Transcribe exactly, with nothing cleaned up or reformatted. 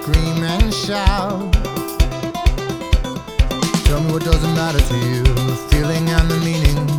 scream and shout. Tell me what doesn't matter to you, the feeling and the meaning.